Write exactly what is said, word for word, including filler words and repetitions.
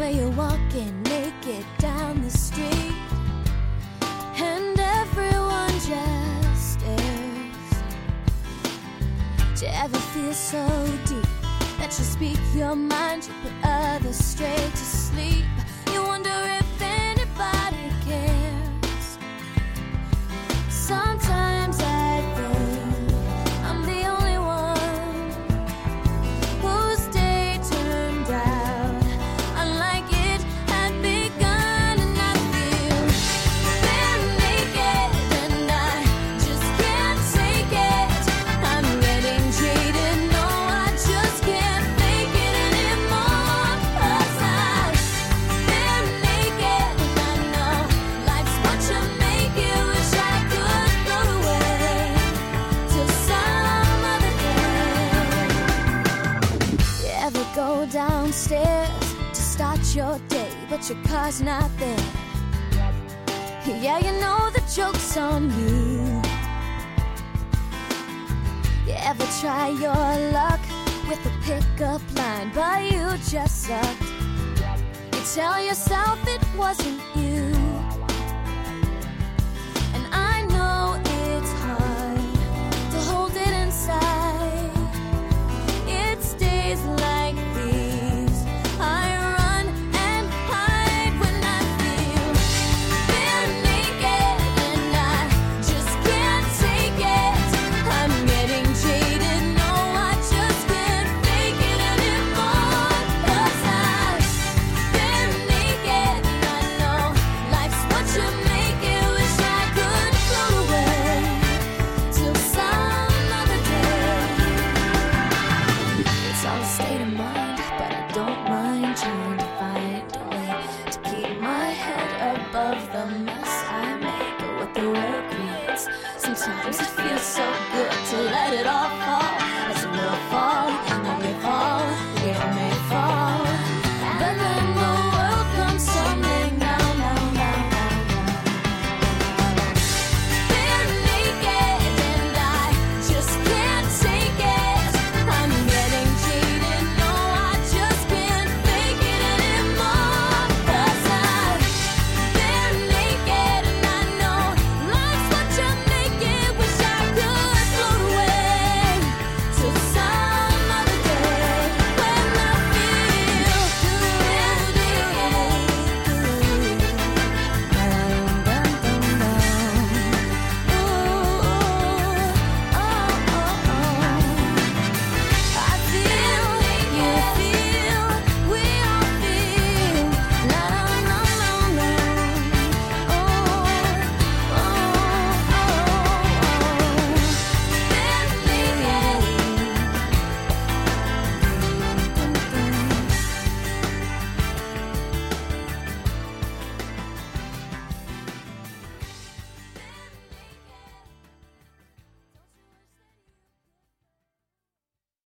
where you're walking naked down the street, and everyone just stares. Do you ever feel so deep that you speak your mind, you put others straight to sleep? You wonder if anybody cares. Sometimes I think I'm the only one whose day turned out unlike it had begun, and I feel bare naked and I just can't take it. I'm getting jaded, no, I just can't fake it anymore. 'Cause I'm bare naked and I know life's what you make it. Wish I could float away to some other day. You ever go downstairs to start your day, but your car's not there? Yeah, you know the joke's on you. You ever try your luck with a pickup line, but you just sucked? You tell yourself it wasn't you.